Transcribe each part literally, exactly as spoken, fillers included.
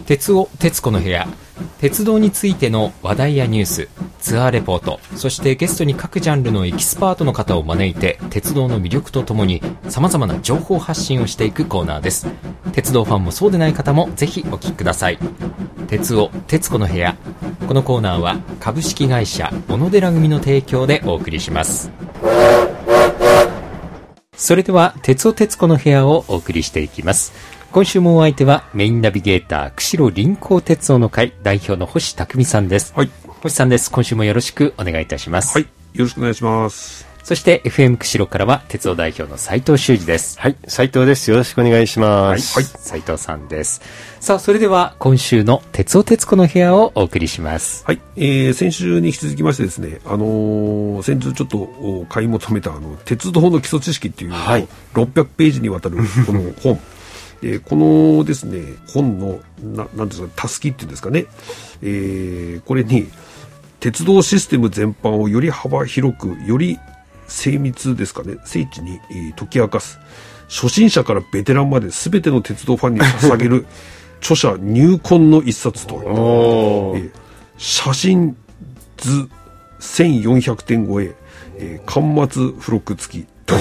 鉄尾鉄子の部屋、鉄道についての話題やニュース、ツアーレポート、そしてゲストに各ジャンルのエキスパートの方を招いて鉄道の魅力とともに様々な情報発信をしていくコーナーです。鉄道ファンもそうでない方もぜひお聞きください。鉄尾鉄子の部屋、このコーナーは株式会社小野寺組の提供でお送りします。それでは鉄尾鉄子の部屋をお送りしていきます。今週もお相手はメインナビゲーター釧路臨港鉄道の会代表の星匠さんです。 はい、 星さんです。今週もよろしくお願いいたします。 はい、よろしくお願いします。 そして エフエム 釧路からは鉄道代表の斉藤修二です。 はい、斉藤です。よろしくお願いします。 はい、はい、斉藤さんです。さあ、それでは今週の鉄尾鉄子の部屋をお送りします。 はい、えー、先週に引き続きましてですね、あのー、先日ちょっと買い求めたあの鉄道の基礎知識っていう、はい、ろっぴゃくページにわたるこの本で、このですね本のななんですか、たすきっていうんですかね、えー、これに鉄道システム全般をより幅広くより精密ですかね、精緻に、えー、解き明かす初心者からベテランまで全ての鉄道ファンに捧げる著者入魂の一冊と、えー、写真図せんよんひゃくてん超え、えー、巻末付録付きという、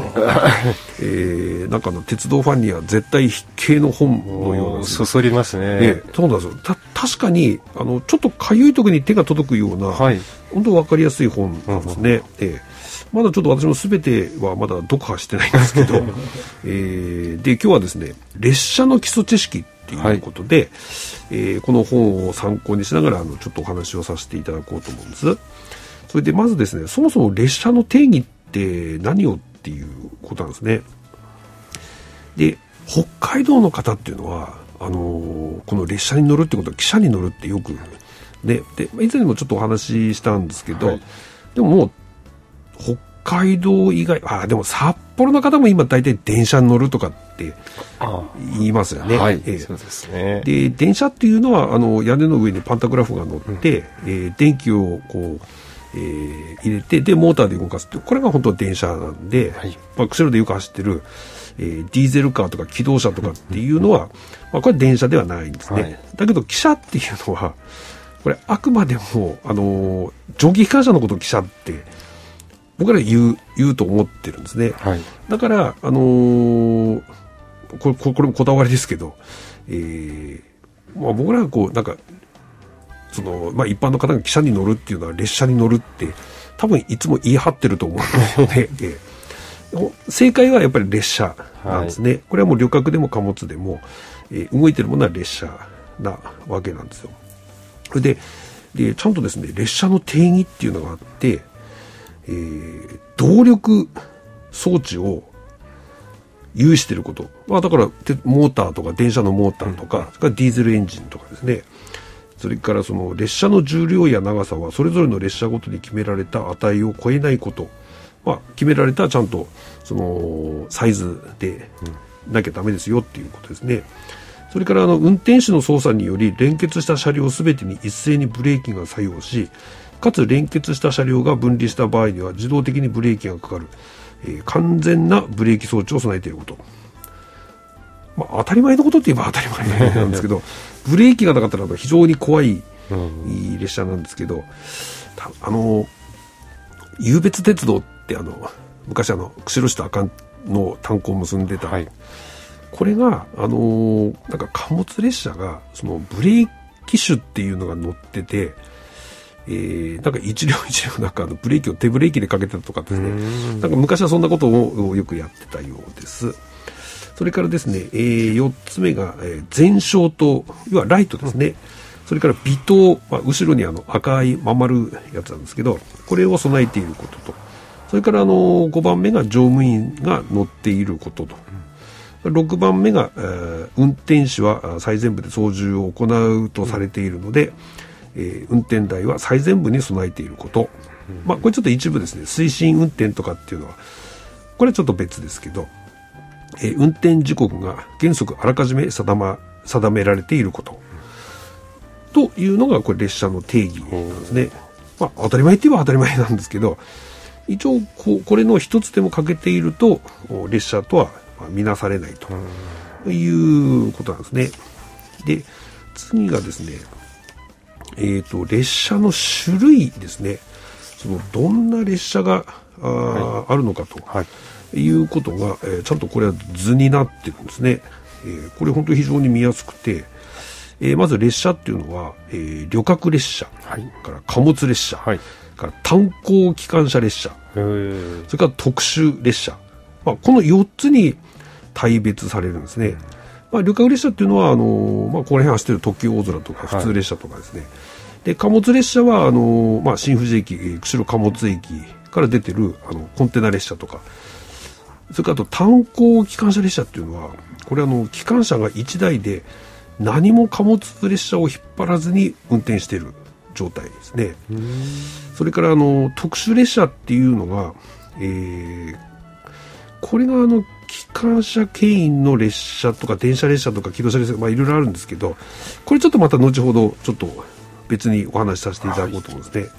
えー、なんかの鉄道ファンには絶対必見の本のような、 そそりますね。 ね、そうなんですよ。た確かにあのちょっとかゆい時に手が届くような、はい、本当分かりやすい本なんですね。うんえーまだちょっと私も全てはまだ読破してないんですけど、えー、で今日はですね列車の基礎知識っていうことで、はいえー、この本を参考にしながらあのちょっとお話をさせていただこうと思うんです。それでまずですね、そもそも列車の定義って何をっていうことなんですね。で北海道の方っていうのはあのー、この列車に乗るってことは汽車に乗るってよくね、で以前にもちょっとお話ししたんですけど、はい、でももう北海道以外、あでも札幌の方も今大体電車に乗るとかって言いますよね。 はい、えー、そうですね。 で電車っていうのはあの屋根の上にパンタグラフが乗って、うんえー、電気をこう、えー、入れてでモーターで動かすって、これが本当は電車なんで、はいまあ、釧路でよく走ってる、えー、ディーゼルカーとか気動車とかっていうのは、うんまあ、これ電車ではないんですね。はい、だけど汽車っていうのはこれあくまでもあの蒸気機関車のことを汽車って僕ら言う、言うと思ってるんですね。はい、だから、あのー、これ、これもこだわりですけど、えー、まあ僕らがこう、なんか、その、まあ一般の方が汽車に乗るっていうのは列車に乗るって、多分いつも言い張ってると思うので、えー、正解はやっぱり列車なんですね。はい、これはもう旅客でも貨物でも、えー、動いてるものは列車なわけなんですよ。それで、で、ちゃんとですね、列車の定義っていうのがあって、えー、動力装置を有していること、まあ、だからモーターとか電車のモーターとか、うん、それからディーゼルエンジンとかですね、それからその列車の重量や長さはそれぞれの列車ごとに決められた値を超えないこと、まあ、決められたちゃんとそのサイズでなきゃダメですよっていうことですね。それからあの運転手の操作により連結した車両すべてに一斉にブレーキが作用し、かつ連結した車両が分離した場合には自動的にブレーキがかかる、えー、完全なブレーキ装置を備えていること、まあ、当たり前のことって言えば当たり前なんですけどブレーキがなかったら非常に怖い列車なんですけど、あの湧別鉄道ってあの昔あの釧路市と阿寒の炭鉱を結んでた、はい、これがあのなんか貨物列車がそのブレーキ種っていうのが乗ってて、えー、なんか一両一両なんかあのブレーキを手ブレーキでかけてたとかですね、なんか昔はそんなことをよくやってたようです。それからですね、えー、よっつめが、えー、前照灯、要はライトですね、うん、それから尾灯、まあ、後ろにあの赤いまん丸やつなんですけど、これを備えていることと、それからあのごばんめが乗務員が乗っていることと、うん、ろくばんめが、えー、運転士は最前部で操縦を行うとされているので、うんえー、運転台は最前部に備えていること、うんまあ、これちょっと一部ですね、推進運転とかっていうのはこれはちょっと別ですけど、えー、運転時刻が原則あらかじめ定, ま定められていること、うん、というのがこれ列車の定義なんですね。うんまあ、当たり前って言えば当たり前なんですけど、一応こ, これの一つでも欠けていると列車とは見なされないということなんですね。で次がですね、えーと、列車の種類ですね。そのどんな列車が あ,、はい、あるのかと、はい、いうことが、えー、ちゃんとこれは図になってるんですね。えー、これ本当に非常に見やすくて、えー、まず列車っていうのは、えー、旅客列車、はい、から貨物列車、はい、から炭鉱機関車列車、それから特殊列車、まあ、このよっつに大別されるんですね。まあ、旅客列車っていうのはあのーまあ、ここら辺走ってる特急大空とか普通列車とかですね、はい、で貨物列車はあのーまあ、新富士駅、釧路貨物駅から出てるあのコンテナ列車とか、それからあと炭鉱機関車列車っていうのはこれあの機関車がいちだいで何も貨物列車を引っ張らずに運転している状態ですね。それからあの特殊列車っていうのが、えー、これがあの機関車牽引の列車とか電車列車とか機動車列車、まあ、いろいろあるんですけど、これちょっとまた後ほどちょっと別にお話しさせていただこうと思うんですね。はい、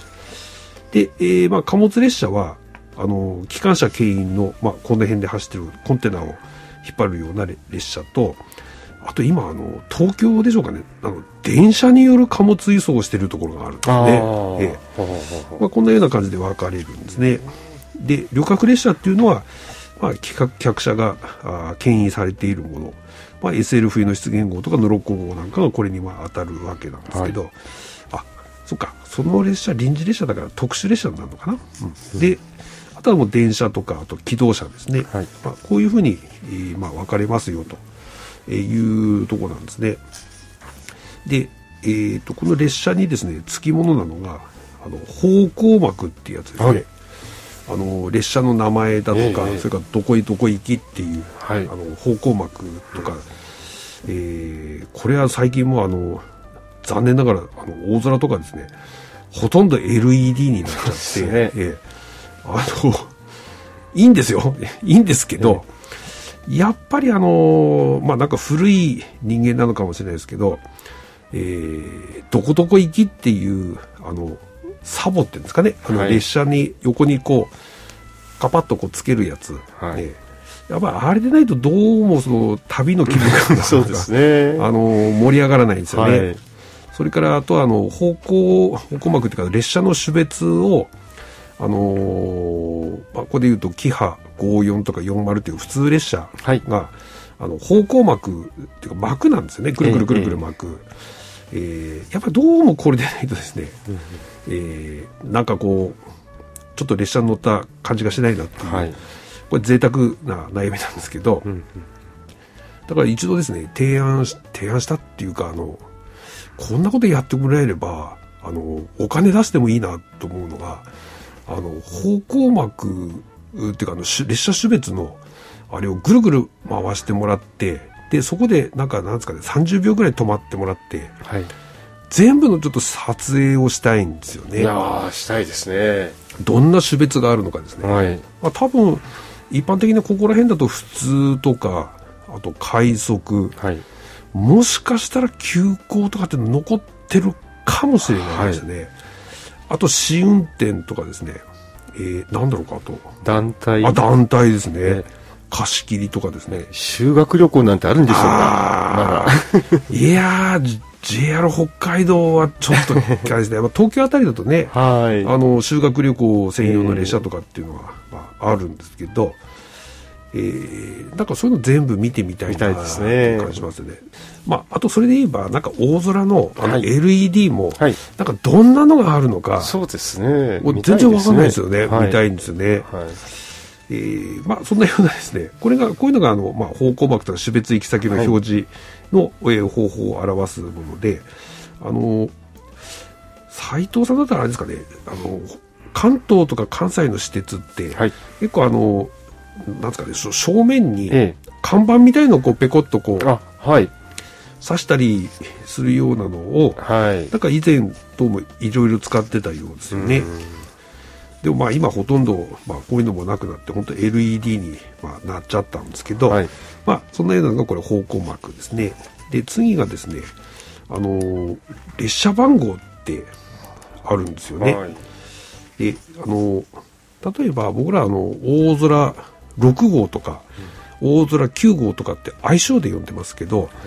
で、えーまあ、貨物列車はあの機関車牽引の、まあ、この辺で走ってるコンテナを引っ張るような列車と、あと今あの東京でしょうかね、あの電車による貨物輸送をしているところがあるんですね。ええまあ、こんなような感じで分かれるんですね。で旅客列車っていうのは、まあ、客車があ牽引されているもの、まあ、エスエル 冬の出現号とかノロッコ号なんかがこれにまあ当たるわけなんですけど、はい、あそっかその列車臨時列車だから特殊列車になるのかな、うん、であとはもう電車とかあと機動車ですね、はい、まあ、こういうふうに、えーまあ、分かれますよというところなんですね。で、えー、とこの列車にですね付き物なのがあの方向幕っていうやつですね、はい、あの列車の名前だとか、えー、それからどこへどこ行きっていう、はい、あの方向幕とか、えー、これは最近もあの残念ながらあの大空とかですねほとんど エルイーディー になっちゃって、ねえー、あのいいんですよいいんですけど、えー、やっぱりあのまあなんか古い人間なのかもしれないですけど、えー、どこどこ行きっていうあのサボっていうんですかね、あの列車に横にこうカパッとこうつけるやつ、はい、えー、やっぱりあれでないとどうもその旅の気分がそうですね、あの盛り上がらないんですよね。はい、それからあとはあの方向方向幕っていうか列車の種別をあのーまあ、ここでいうとキハごじゅうよんとかよんじゅうという普通列車が、はい、あの方向幕っていうか幕なんですよね。くるくるくるくる幕、えーえー、やっぱりどうもこれでないとですね、うん、えー、なんかこうちょっと列車に乗った感じがしないなっていう、はい、これ贅沢な悩みなんですけど、うんうん、だから一度ですね提案し提案したっていうかあのこんなことやってもらえればあのお金出してもいいなと思うのがあの方向幕っていうかあの列車種別のあれをぐるぐる回してもらってでそこでなんかなんですかねさんじゅうびょうぐらい止まってもらって、はい、全部のちょっと撮影をしたいんですよね。 いやーしたいですね。 どんな種別があるのかですね、はい、まあ、多分一般的にここら辺だと普通とかあと快速、はい、もしかしたら急行とかって残ってるかもしれないですね、はい、あと試運転とかですね、えー、なんだろうかあと団体あ団体ですね、ね、貸し切りとかですね。 修学旅行なんてあるんでしょうか。まだいやー ジェイアール 北海道はちょっとですね東京あたりだとね、はい、あの修学旅行専用の列車とかっていうのは、えーまあ、あるんですけど、えー、なんかそういうの全部見てみたいなという感じしますね。まあ、あとそれで言えばなんか大空 の, あの エルイーディー も、はい、なんかどんなのがあるのか、 そうですね、 全然わかんないですよね。見たいんですよね。はい、えー、まあそんなようなですね、これがこういうのがあの、まあ、方向幕とか種別行き先の表示の、はい、えー、方法を表すもので、あの斉藤さんだったらあれですかね、あの関東とか関西の私鉄って、はい、結構あのなんですかね、正面に看板みたいのをこうペコッとこう、あ、はい、刺したりするようなのを、はい、なんか以前どうもいろいろ使ってたようですよね。でもまあ今ほとんど、まあ、こういうのもなくなって本当 エルイーディー に、まあ、なっちゃったんですけど、はい、まあそんなようなのがこれ方向幕ですね。で次がですね、あのー、列車番号ってあるんですよね。はい、であのー、例えば僕らあの大空ろくごうとか、うん、大空きゅうごうとかって愛称で呼んでますけど、はい、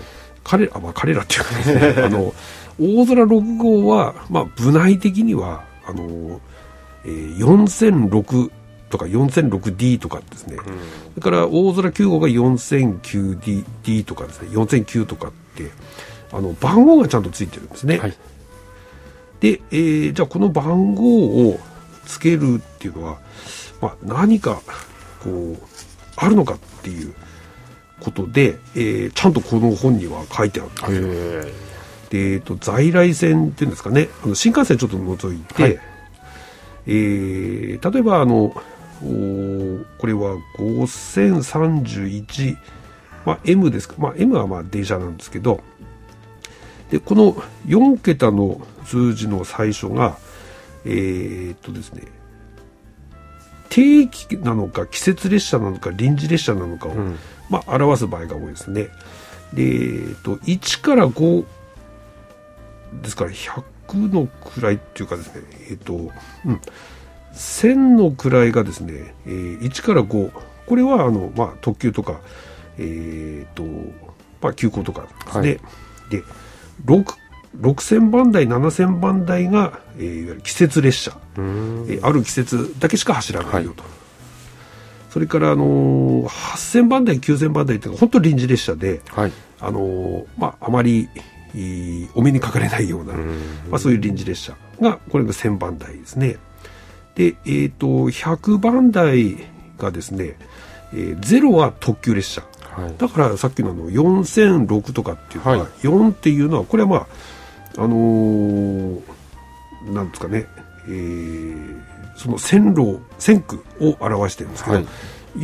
彼ら、まあ、彼らっていうかですねあの大空ろく号は、まあ、部内的にはあの、えー、よんせんろくとか よんせんろくディー とかですね、うん、それから大空きゅう号が よんせんきゅうディー とかですね、よんせんきゅうとかってあの番号がちゃんとついてるんですね、はい、で、えー、じゃあこの番号をつけるっていうのは、まあ、何かこうあるのかっていうことで、えー、ちゃんとこの本には書いてあるんですよ。で、えー、と在来線っていうんですかね、あの新幹線ちょっと除いて、はい、えー、例えばあのこれはごせんさんじゅういち、まあ、M ですか、まあ、M はまあ電車なんですけど、でこのよん桁の数字の最初がえー、っとですね定期なのか季節列車なのか臨時列車なのかを、うんまあ、表す場合が多いですね。で、えー、っといちからごですからひゃくの位っていうかですね、えー、っとうんせんの位がですね、えー、いちからご、これはあの、まあ、特急とか、えーとまあ、急行とかですね、はい、で 6, ろくせんばん台ななせんばん台が、えー、いわゆる季節列車、えー、ある季節だけしか走らないよと、はい、それから、あのー、はっせんばん台きゅうせんばん台っていうのは本当臨時列車で、はいあのーまあ、あまりお目にかかれないような、まあ、そういう臨時列車がこれがせんばん台ですね。で、えーと、ひゃくばん台がですね、えー、ゼロは特急列車、はい、だからさっきのあのよんせんろくとかっていうのは、はい、よんっていうのはこれはまああのー、なんですかね、えー、その線路線区を表してるんですけど、はい、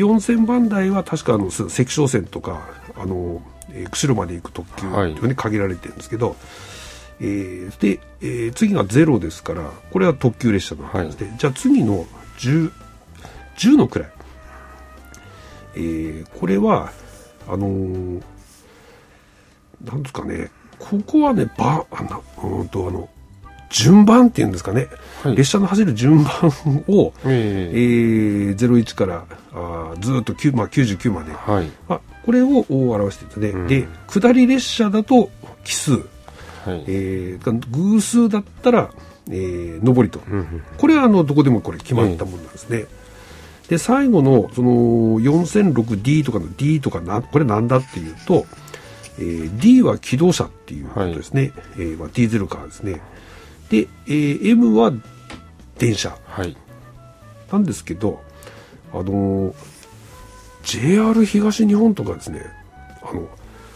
よんせんばん台は確かあの関商線とかあの、えー、釧路まで行く特急というふうに限られてるんですけど、はいえー、で、えー、次がゼロですからこれは特急列車のわけですね、はい、じゃあ次の 10, じゅうの位、えー、これはあのー、なんですかねここはねばあのうんとあの順番っていうんですかね、はい、列車の走る順番を、えーえー、ゼロいちからあずっときゅう、まあ、きゅうじゅうきゅうまで、はいまあ、これを表していてね、うん、で下り列車だと奇数はいえー、偶数だったら、えー、上りと、うんうん、これはあのどこでもこれ決まったものなんですね、うん、で最後のその よんせんろくディー とかの D とかなこれなんだっていうと、えー、D は気動車っていうことですね、はいえーまあ、ディーゼルカーですねで、えー、M は電車、はい、なんですけどあのー、ジェイアール 東日本とかですねあの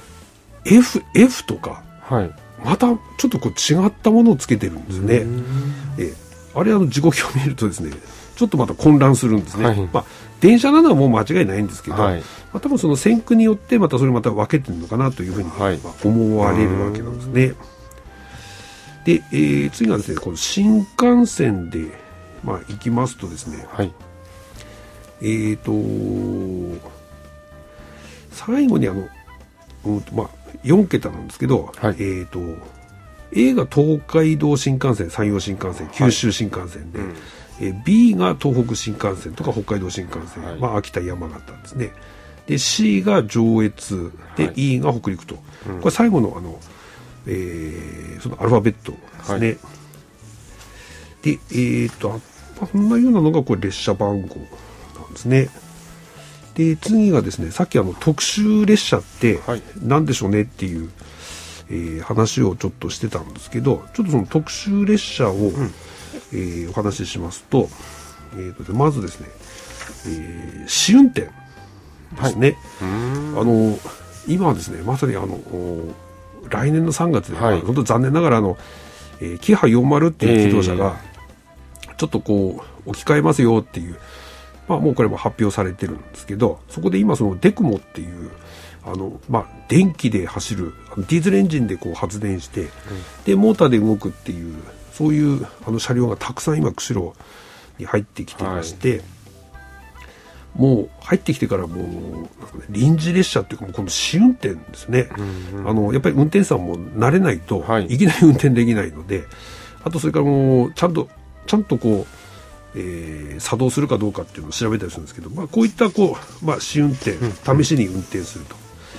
F, F とか、はいまたちょっとこう違ったものをつけてるんですね。えあれあの時刻表を見るとですねちょっとまた混乱するんですね、はいまあ、電車なのはもう間違いないんですけど、はいまあ、多分その線区によってまたそれまた分けてるのかなというふうに、はいまあ、思われるわけなんですね。で、えー、次はですねこの新幹線で、まあ、行きますとですね、はい、えーと最後にあの、うんとまあよん桁なんですけど、はい、えーと A が東海道新幹線山陽新幹線九州新幹線で、はいうんえー、B が東北新幹線とか北海道新幹線、はいまあ、秋田山形ですねで C が上越で、はい、E が北陸と、うん、これ最後のあの、えー、そのアルファベットですね、はい、でえーとこんなようなのがこれ列車番号なんですね。で次がですねさっきあの特殊列車って何でしょうねっていう、えー、話をちょっとしてたんですけどちょっとその特殊列車を、うんえー、お話ししますと、えー、とまずですね、えー、試運転ですね、はい、あの今はですねまさにあの来年のさんがつで、はい、本当に残念ながらあの、えー、キハよんじゅうっていう気動車がちょっとこう置き換えますよっていうまあ、もうこれも発表されてるんですけどそこで今そのデクモっていうあの、まあ、電気で走るディーゼルエンジンでこう発電して、うん、でモーターで動くっていうそういうあの車両がたくさん今釧路に入ってきていまして、はい、もう入ってきてからもう臨時列車っていうかもうこの試運転ですね、うんうん、あのやっぱり運転手さんも慣れないと、はい、いきなり運転できないのであとそれからもうちゃんとちゃんとこうえー、作動するかどうかっていうのを調べたりするんですけど、まあ、こういったこう、まあ、試運転、試しに運転すると、うん、そ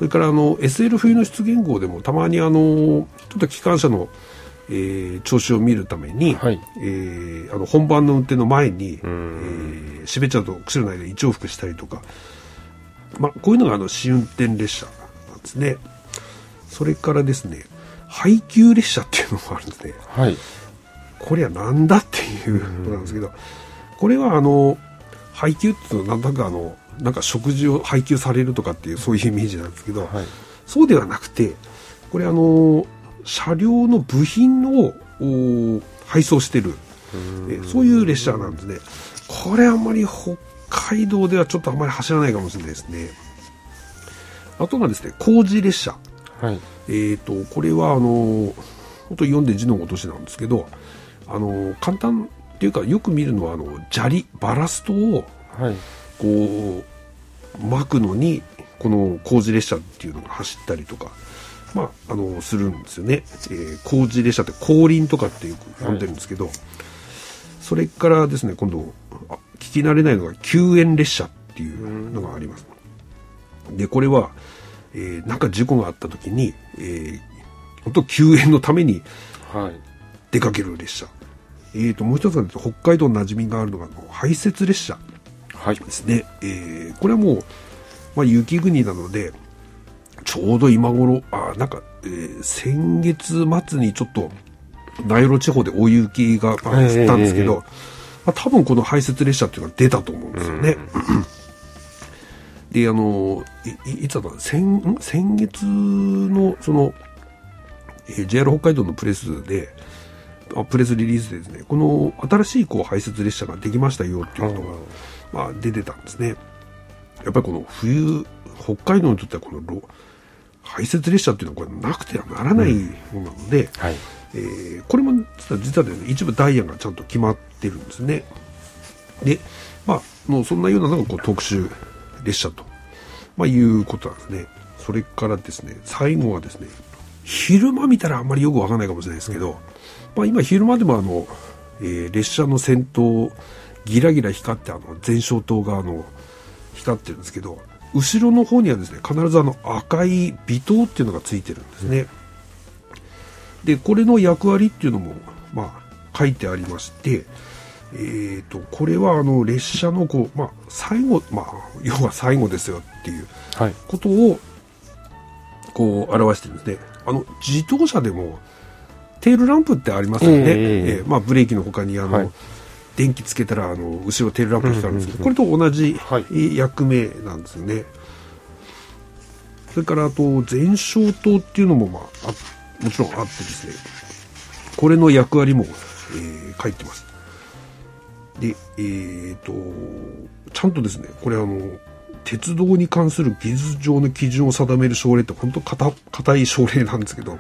それからあの エスエル 冬の出現号でもたまにあのちょっと機関車の、えー、調子を見るために、はい、えー、あの本番の運転の前に、えー、シベチャーと釧路の間で一往復したりとか、まあ、こういうのがあの試運転列車なんですね。それからですね、配給列車っていうのがあるんですね。 はい、 これはなんだっていうことなんですけど、これはあの配給っていうのはなんだかあのなんか食事を配給されるとかっていうそういうイメージなんですけど、はい、そうではなくて、これあの車両の部品を配送してる、えそういう列車なんですね。これあんまり北海道ではちょっとあんまり走らないかもしれないですね。あとがですね、工事列車、はい、えーとこれはあの本当に読んで字のごとしなんですけど、あの簡単っていうかよく見るのはあの砂利バラストをこう巻くのにこの工事列車っていうのが走ったりとか、まあ、あのするんですよね。えー、工事列車って後輪とかってよく呼んでるんですけど、はい、それからですね、今度聞き慣れないのが救援列車っていうのがあります。でこれは、えー、なんか事故があった時に、えー、本当救援のために出かける列車、はい、えー、ともう一つは北海道の馴染みがあるのが排雪列車ですね。はい、えー、これはもう、まあ、雪国なのでちょうど今頃あなんか、えー、先月末にちょっと名寄地方で大雪が降ったんですけど、えーまあ、多分この排雪列車っていうのが出たと思うんですよね。であの い, いつだった先先月のその、えー、ジェイアール 北海道のプレスでプレスリリースでですね、この新しいこう排雪列車ができましたよっていうことが、まあ、出てたんですね。やっぱりこの冬北海道にとってはこの排雪列車っていうのはこれなくてはならないものなので、うん、はい、えー、これも実は実はですね、一部ダイヤがちゃんと決まってるんですね。で、まあもうそんなようなのがこう特殊列車と、まあ、いうことなんですね。それからですね、最後はですね、昼間見たらあんまりよくわかんないかもしれないですけど、うん、まあ、今昼間でもあの、えー、列車の先頭ギラギラ光ってあの前照灯があの光ってるんですけど、後ろの方にはですね必ずあの赤い微灯っていうのがついてるんですね。うん、でこれの役割っていうのもまあ書いてありまして、えー、とこれはあの列車のこう、まあ、最後、まあ、要は最後ですよっていうことをこう表してるんですね。あの自動車でもテールランプってありますよね。えーえーまあ、ブレーキの他にあの、はい、電気つけたらあの後ろテールランプ光るんですけど、これと同じ役目なんですよね。はい、それからあと前照灯っていうのも、まあ、あもちろんあってですね、これの役割も、えー、書いてます。で、えーとちゃんとですね、これあの鉄道に関する技術上の基準を定める省令って本当硬い省令なんですけど、はい、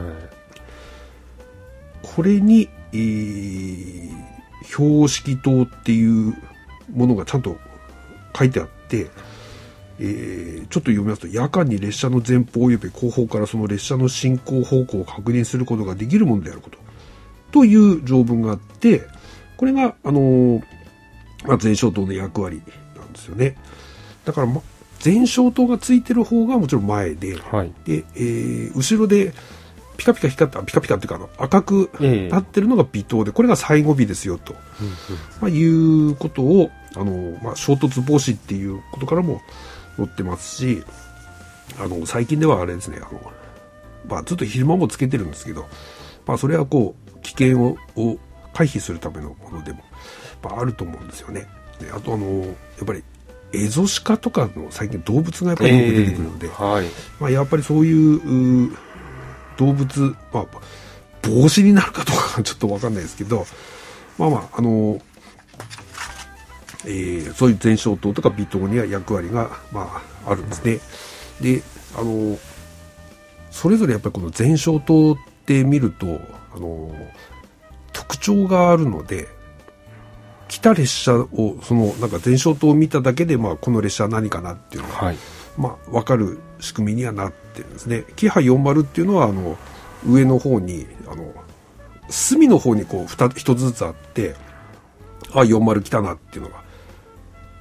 これに、えー、標識灯っていうものがちゃんと書いてあって、えー、ちょっと読みますと、夜間に列車の前方及び後方からその列車の進行方向を確認することができるものであることという条文があって、これが、あのーまあ、前照灯の役割なんですよね。だから、ま、前照灯がついてる方がもちろん前で、はい、で、えー、後ろでピカピカ光ったピカピカっていうかあの赤くなってるのが微灯で、これが最後尾ですよと、うんうん、まあ、いうことをあの、まあ、衝突防止っていうことからも載ってますし、あの最近ではあれですね、あの、まあ、ずっと昼間もつけてるんですけど、まあ、それはこう危険をを回避するためのものでも、まあ、あると思うんですよね。であとあのやっぱりエゾシカとかの最近動物がやっぱりよく出てくるので、えーはい、まあ、やっぱりそういう動物、まあ、防止になるかどうかちょっと分かんないですけど、まあまああの、えー、そういう前照灯とか微灯には役割が、まあ、あるんですね。であのそれぞれやっぱりこの前照灯って見るとあの特徴があるので、来た列車をそのなんか前照灯を見ただけで、まあ、この列車は何かなっていうのが、はい、まあ、分かる仕組みにはなってるんですね。キハよんじゅうっていうのはあの上の方にあの隅の方にこう一つずつあって、あよんじゅう来たなっていうのが、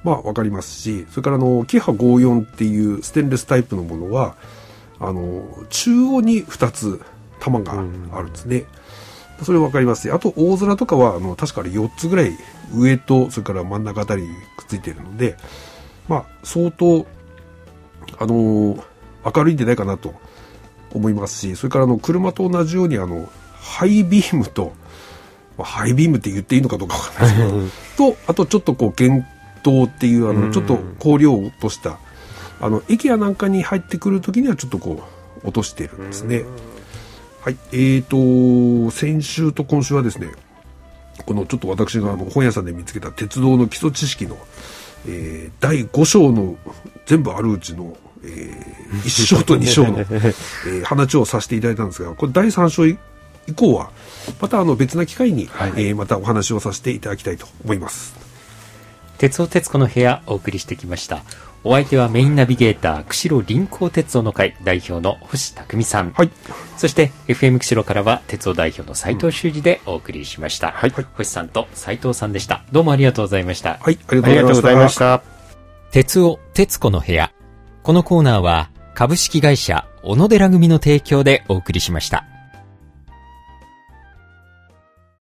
まあわかりますし、それからあのキハごじゅうよんっていうステンレスタイプのものはあの中央にふたつ玉があるんですね。それわかりますし、あと大空とかはあの確かあれよっつぐらい上とそれから真ん中あたりにくっついているので、まあ相当あの明るいんじゃないかなと思いますし、それからあの車と同じようにあのハイビームと、まあ、ハイビームって言っていいのかどうかわかんないですけどとあとちょっとこう幻灯っていうあのちょっと光量を落としたあの駅やなんかに入ってくるときにはちょっとこう落としているんですね。はい、えーと先週と今週はですね、このちょっと私があの本屋さんで見つけた鉄道の基礎知識の、えー、だいご章の全部あるうちの、えー、いち章とに章の、えー、話をさせていただいたんですが、これだいさん章以降はまたあの別な機会に、はい、えー、またお話をさせていただきたいと思います。 鉄道鉄子の部屋お送りしてきました。お相手はメインナビゲーター釧路臨港鉄道の会代表の星匠さん、 はい、 そして エフエム 釧路からは鉄道代表の斉藤修二でお送りしました、うん、はい、星さんと斉藤さんでした。どうもありがとうございました。 はい、ありがとうございました。 鉄道鉄子の部屋、このコーナーは株式会社小野寺組の提供でお送りしました。